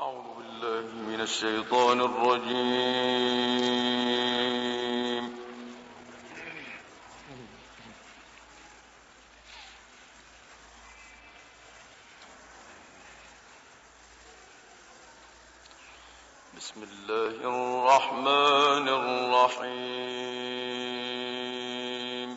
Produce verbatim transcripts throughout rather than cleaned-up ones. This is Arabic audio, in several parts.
من الشيطان الرجيم. بسم الله الرحمن الرحيم.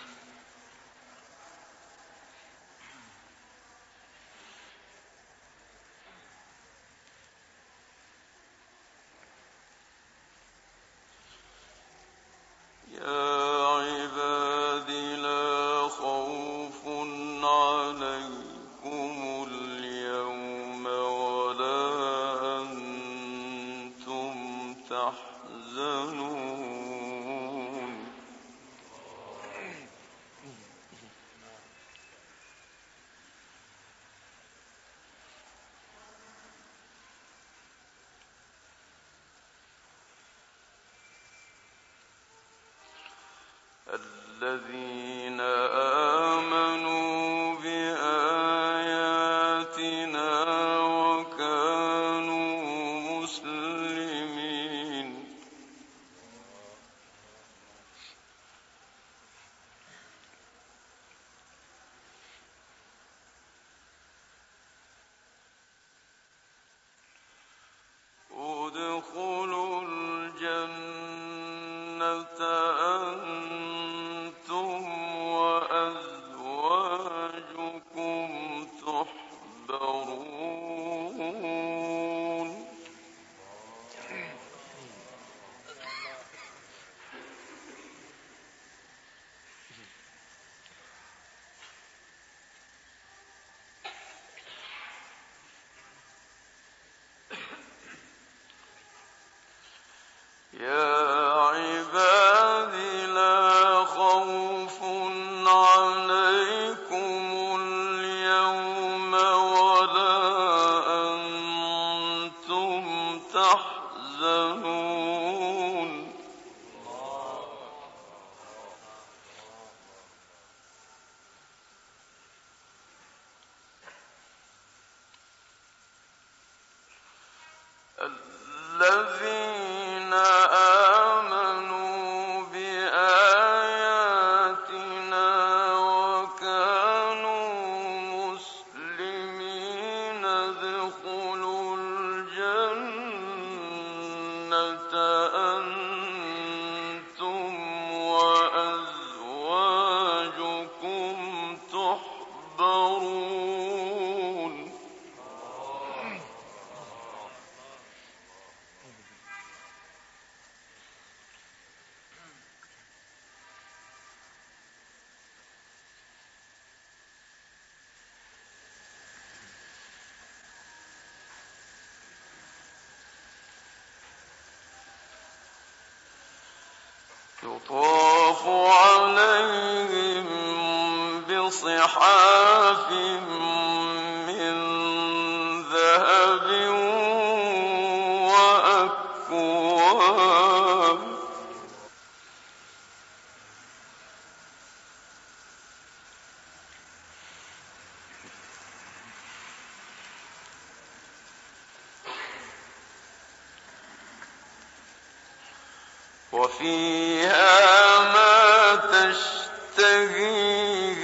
يا عباد لا خوف عليكم اليوم ولا أنتم تحزنون. الذين آمنوا بآياتنا وكانوا مسلمين. ادخلوا الجنة أنتم وأزواجكم تحبرون. يا عباد لا خوف عليكم اليوم ولا أنتم تحزنون. الذين آمنوا بآياتنا وكانوا مسلمين ادخلوا الجنة أنتم وأزواجكم تحبرون. يطاف عليهم بصحاف من ذهب وأكواب. وفيها ما تشتهيه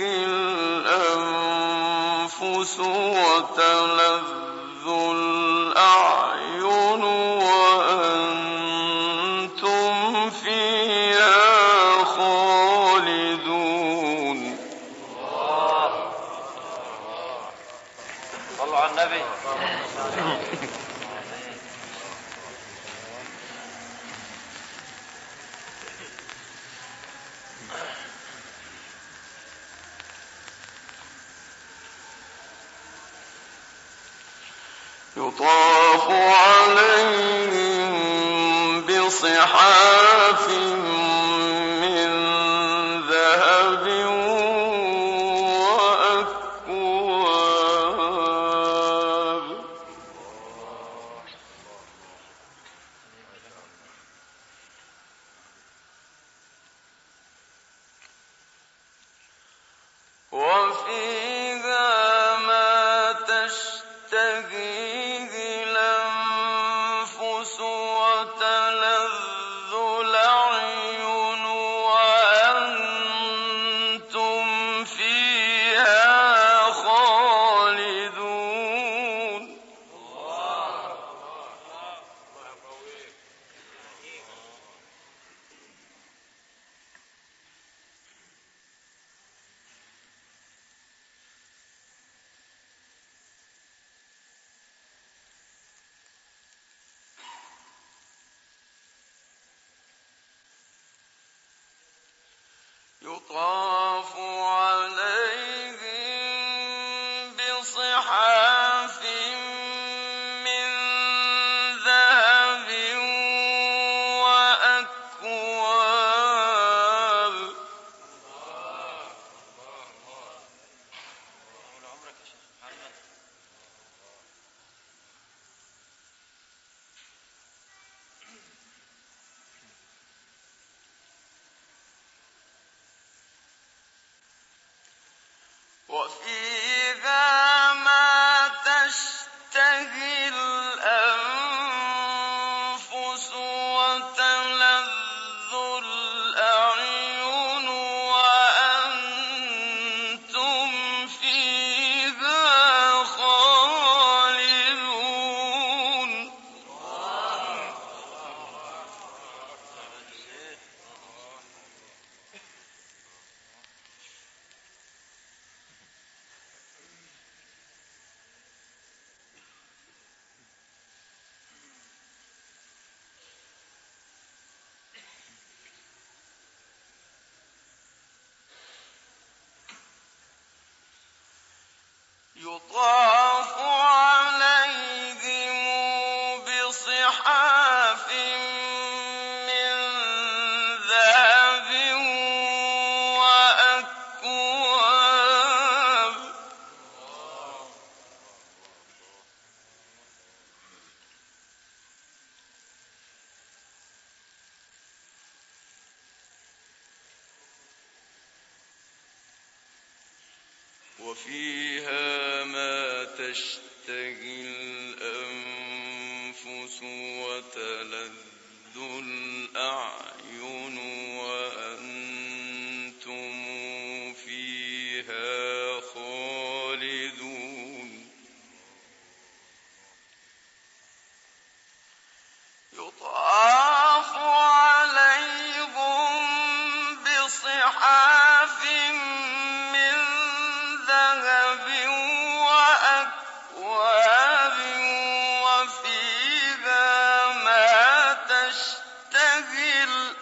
الأنفس وتلذ الأعين وأنتم فيها خالدون. صلوا على النبي. يطاف عليهم بصحاف من ذهب وأكواب. وفيها ما تشتهيه الأنفس يطاف عليهم بصحاف من ذهب وأكواب. وفيها ما تشتهي الأنفس وتلذ الأعين وأنتم فيها خالدون. يطاف عليهم بصحاف من ذهب وأكواب. وفيها ما تشتهي الأنفس وتلذ الأعين وأنتم فيها خالدون. يطاف عليهم بصحاف من ذهب وأكواب وفيها ما تشتهي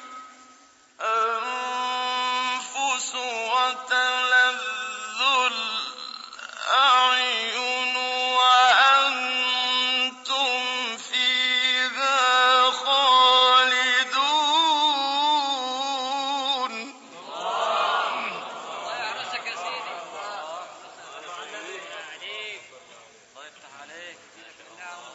الأنفس وتلذ الأعين وأنتم فيها خالدون. الله يحرسك يا سيدي. الله عليك. الله يفتح عليك. يديلك النعم.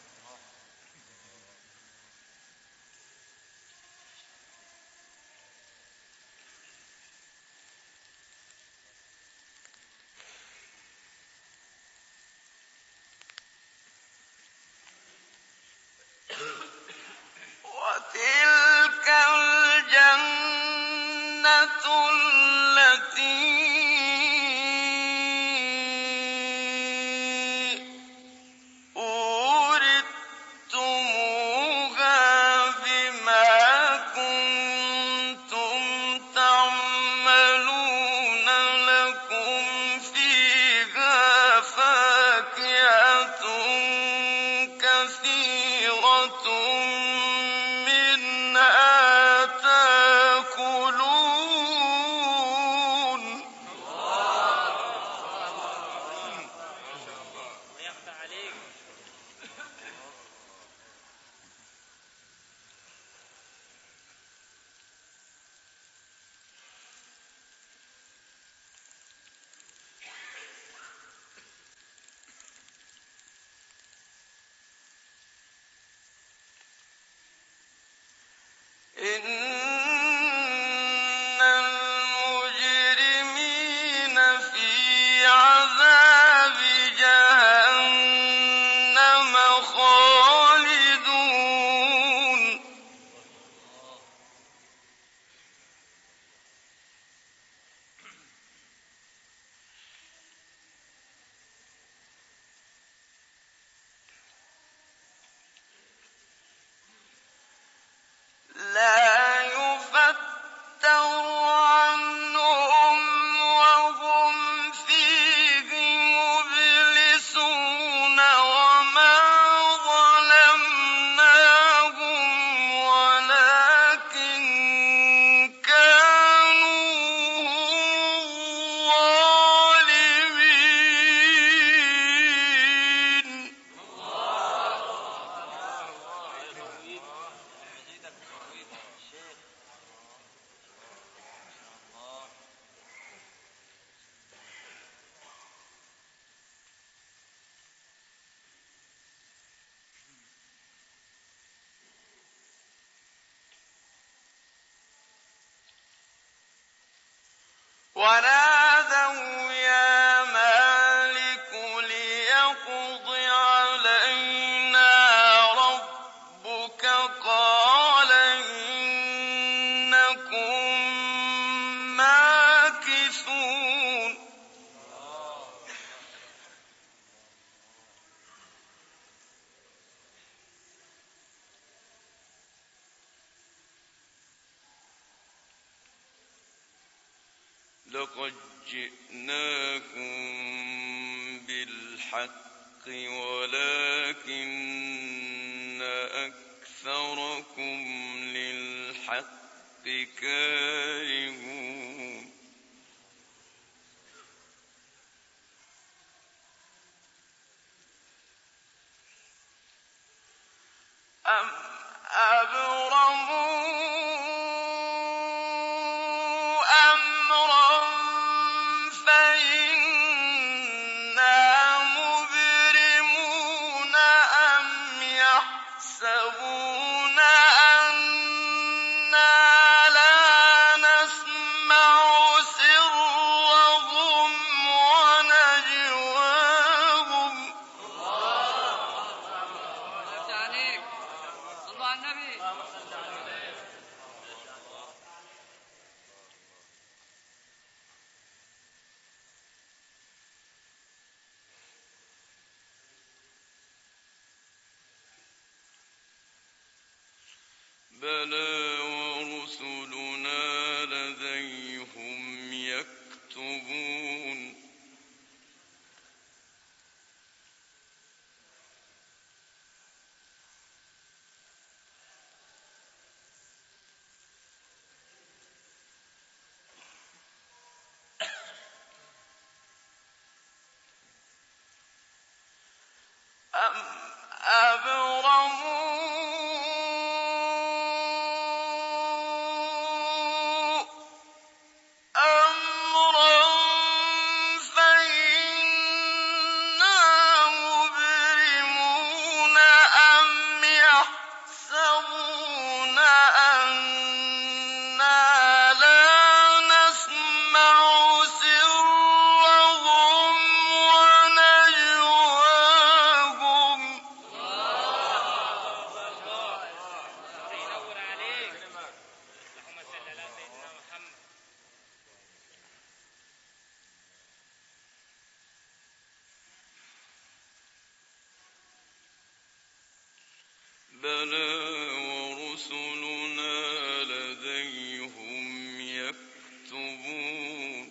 وتلك الجنة التي أورثتموها بما كنتم تعملون. لكم فيها فاكهة كثيرة منها تأكلون. الله يفتح عليك. إن المجرمين في عذاب جهنم خالدون. لا يفتر عنهم وهم فيه مبلسون. وما ونادوا يا مالك ليقض علينا ربك قال إنكم ماكثون لقد جئناكم بالحق ولكن أكثركم للحق كارهون أم أبرموا أمرا فإنا مبرمون أم يحسبون أنا لا نسمع سرهم ونجواهم الله عليك. صلوا على النبي. بلى ورسلنا لديهم يكتبون أم أبرموا أمرا فإنا مبرمون أم يحسبون أنا لا نسمع سرهم ونجواهم ينور عليك. اللهم صل على سيدنا محمد. بلى ورسلنا لديهم يكتبون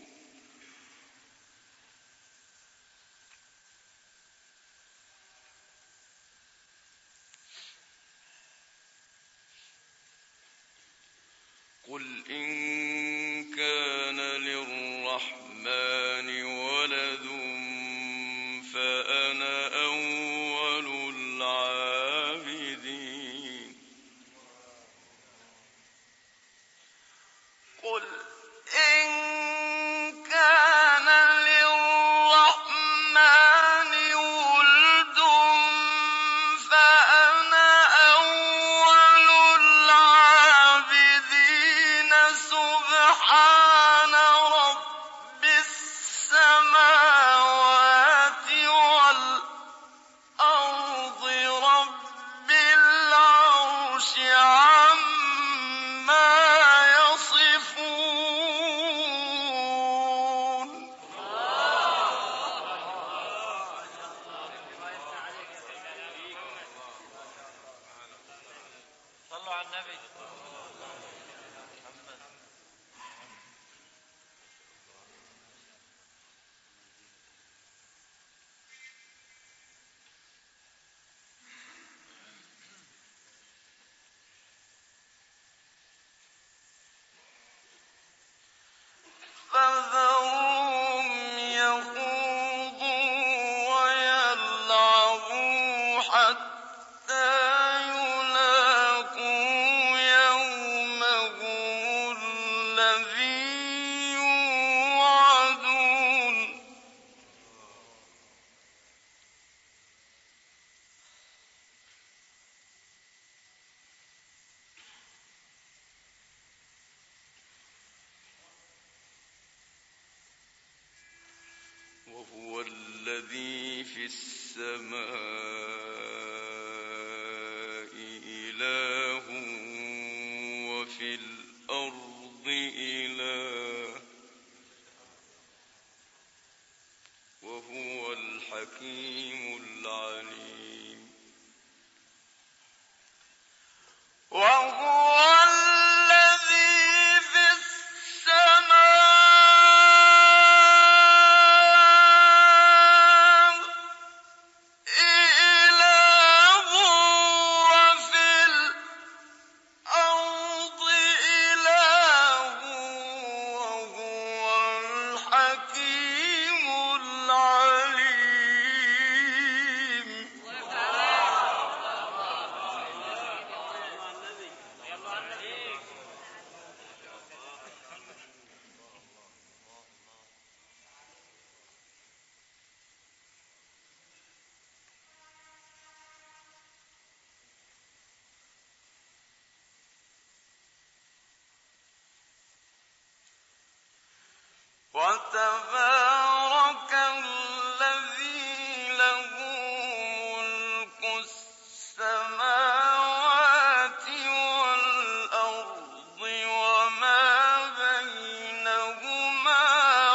قل إن كان للرحمن ولد فأنا أول العابدين قل إن كان للرحمن ولد فأنا أول العابدين سبحان رب السماوات والأرض رب العرش عما يصفون صلوا على النبي. فذرهم يخوضوا ويلعبوا حتى يلاقوا يومهم الذي يوعدون الذي في السماء إله وفي الأرض إله وهو الحكيم العليم وهو الذي في السماء إله وفي الأرض إله وهو الحكيم العليم وتبارك الذي له ملك السماوات والأرض وما بينهما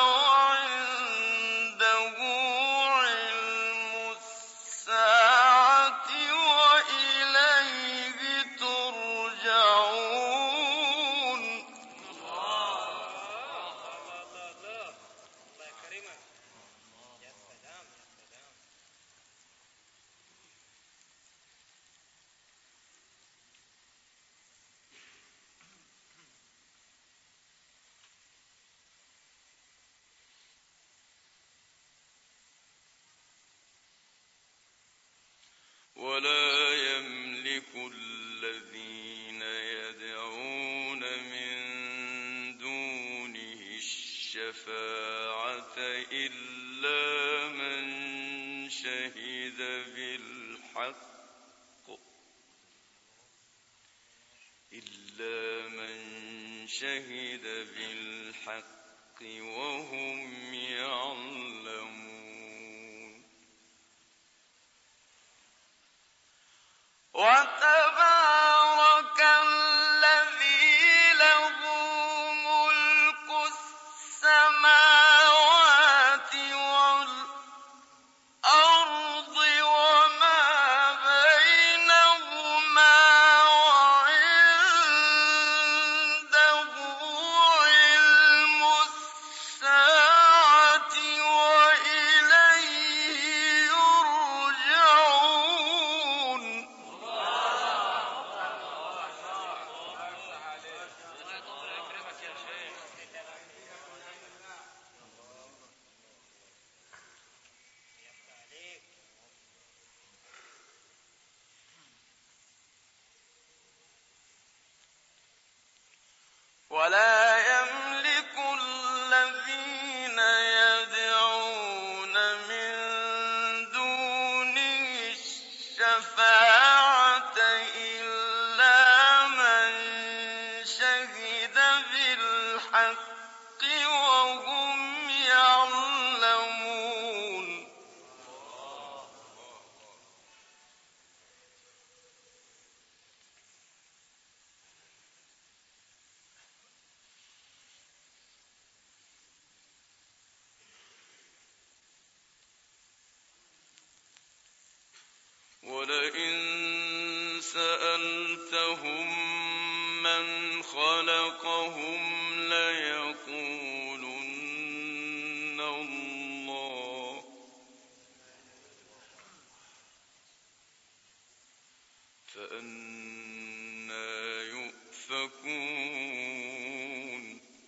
وعنده علم الساعة وإليه ترجعون ولا يملك الذين يدعون من دونه الشفاعة إلا من شهد بالحق إلا من شهد بالحق وهم يعلمون وتبارك الذي له ملك السماوات والأرض وما بينهما وعنده علم الساعة وإليه يرجعون ولا يملك الذين يدعون من دونه الشفاعة إلا من شهد بالحق وهم يعلمون ولئن سألتهم من خلقهم ليقولن الله فأنى يؤفكون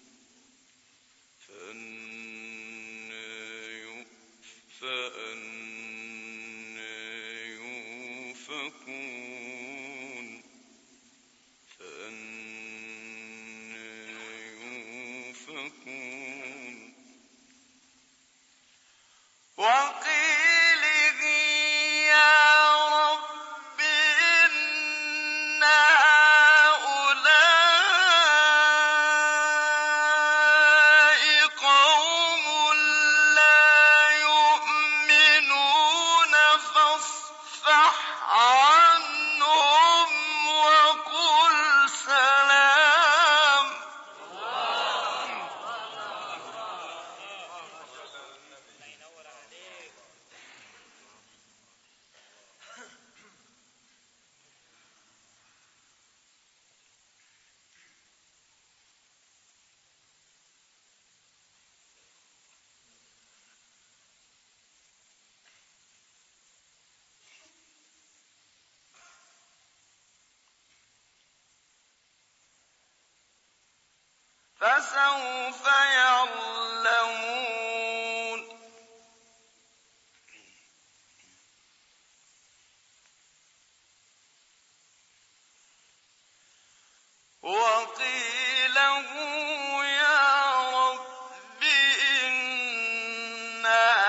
فأنى يؤفكون فأنى يؤفكون وقيله يا رب إن هؤلاء قوم لا يؤمنون فسوف يعلمون وقيل يا رب إن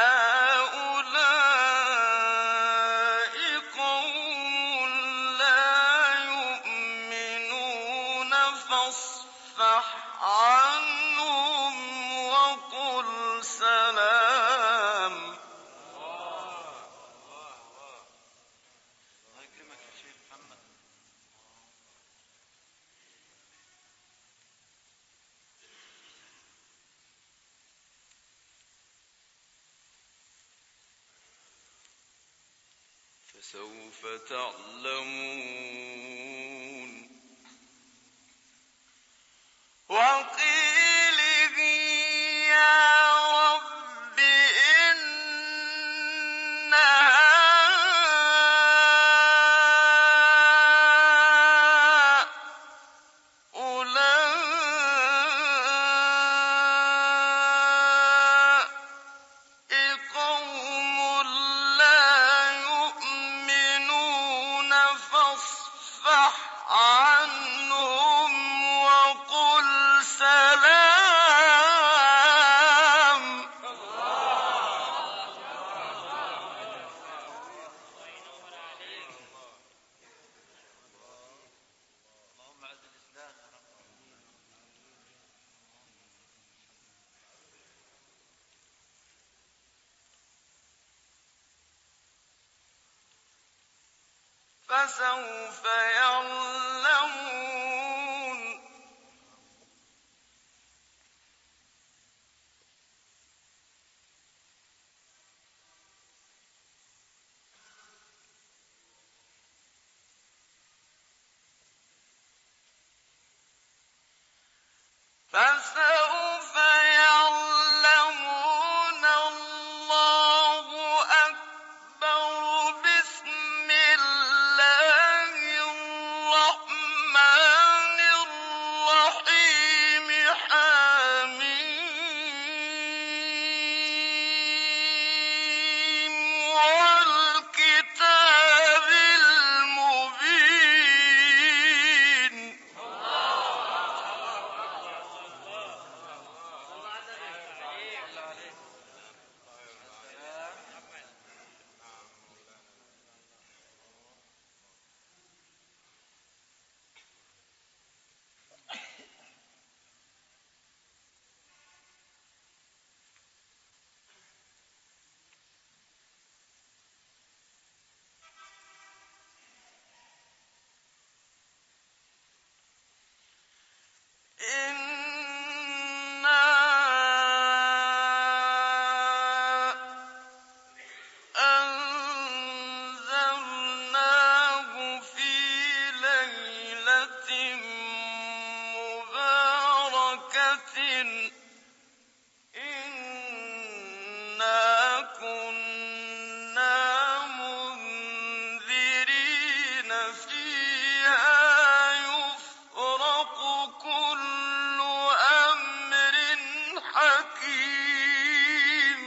هؤلاء قوم لا يؤمنون فاصفح عنهم وقل سلام. الله يكرمك يا شيخ محمد. فسوف تعلمون وقيله يا رب إن هؤلاء قوم لا يؤمنون فاصفح عنهم وقل سلام. اللهم اعز الاسلام يا رب. فسوف يعلمون فسوف يعلمون الله أكبر. بسم الله الرحمن الرحيم. حميم والكتاب المبين. إنا أنزلناه في ليلة مباركة إنا كنا منذرين فيها يفرق كل أمر حكيم.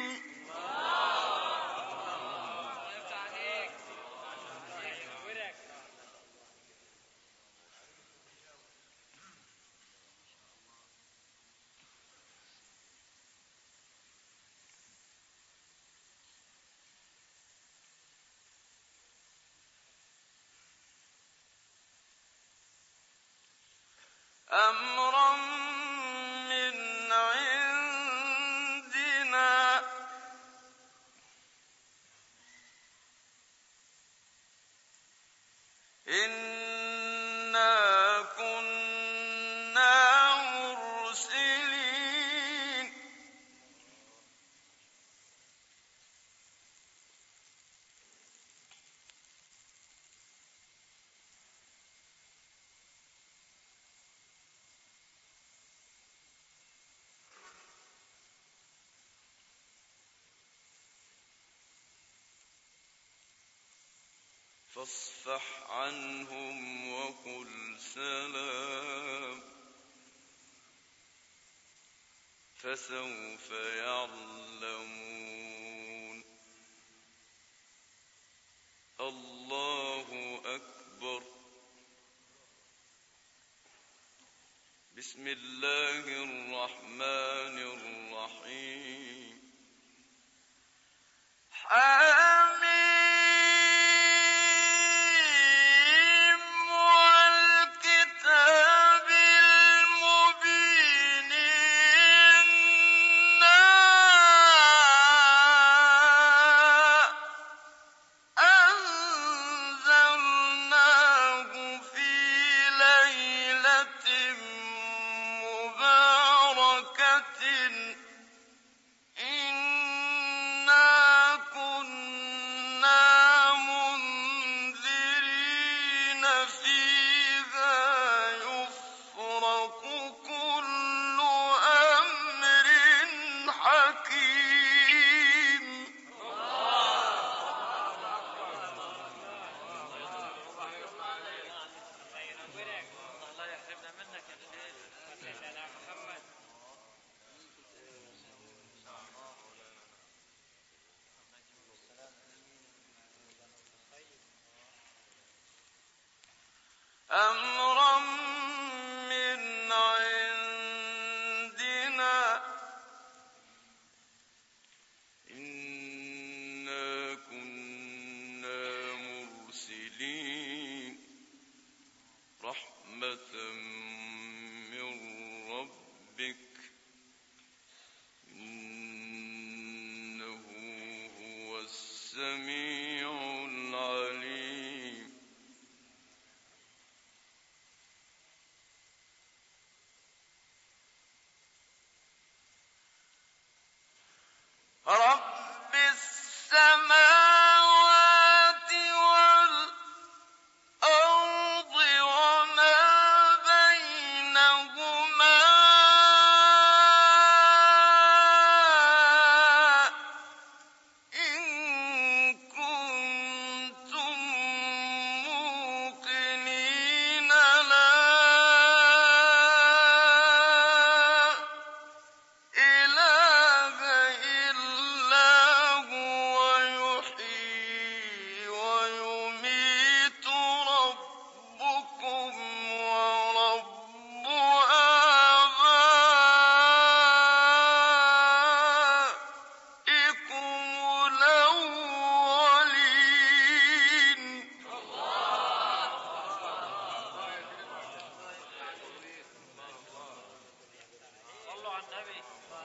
أمرا من عندنا إنا كنا مرسلين. فاصفح عنهم وقل سلام. فسوف يعلمون. الله أكبر. بسم الله الرحمن الرحيم. حميم والكتاب المبين إنا أنزلناه في ليلة مباركة إنا كنا منذرين فيها يفرق كل أمر حكيم. الله يحرمنا منك يا شيخ. محمد أمرا من عندنا إنا كنا مرسلين رحمة من ربك إنه هو السميع العليم. رب السماوات والأرض وما بينهما إن كنتم موقنين لا إله إلا هو يحيي ويميت ربكم ورب آبائكم الأولين. صلوا على النبي.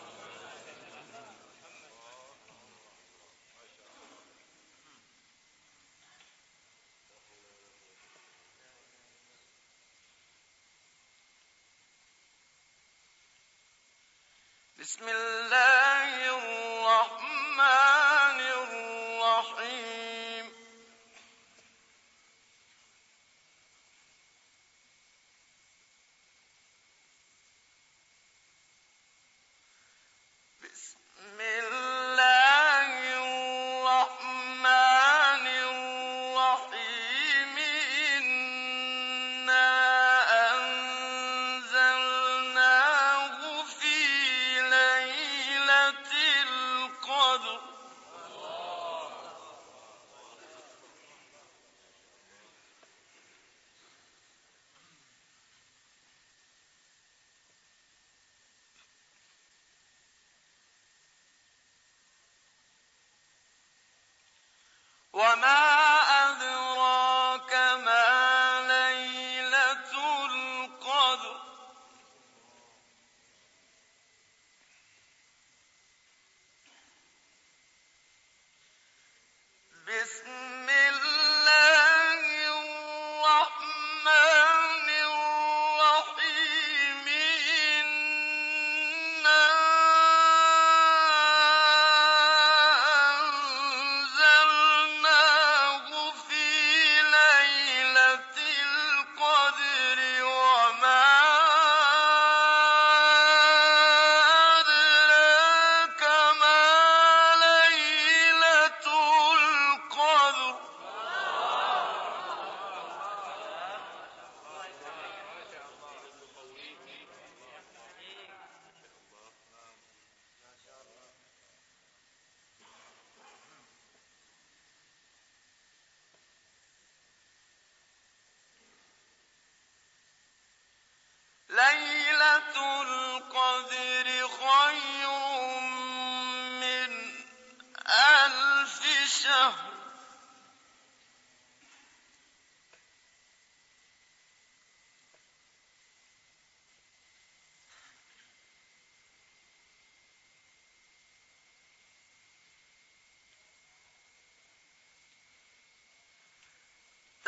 بسم الله الرحمن الرحيم. بسم الله الرحمن الرحيم. إنا أنزلناه في ليلة القدر وما أدراك ما ليلة القدر. بسم الله الرحمن الرحيم. إنا أنزلناه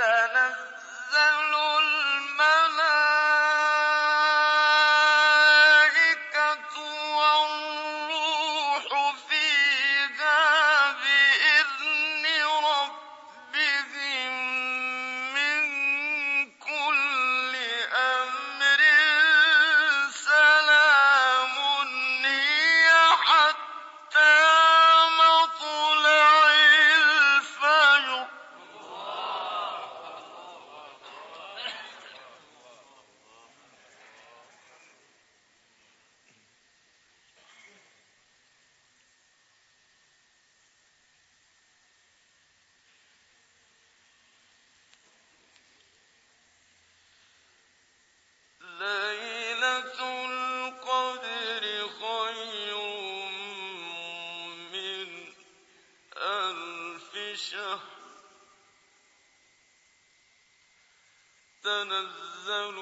تنزل الملائكة والروح فيها بإذن ربهم من كل أمر سلام هي حتى مطلع الفجر. ليلة القدر خير من ألف شهر. تنزل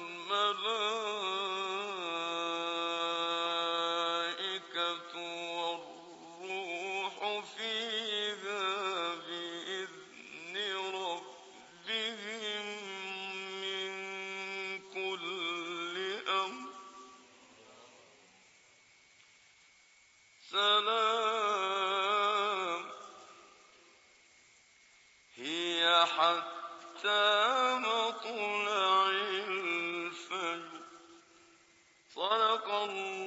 الملائكة والروح فيها بإذن ربهم من كل أمر سلام هي حتى مطلع الفجر. صدق الله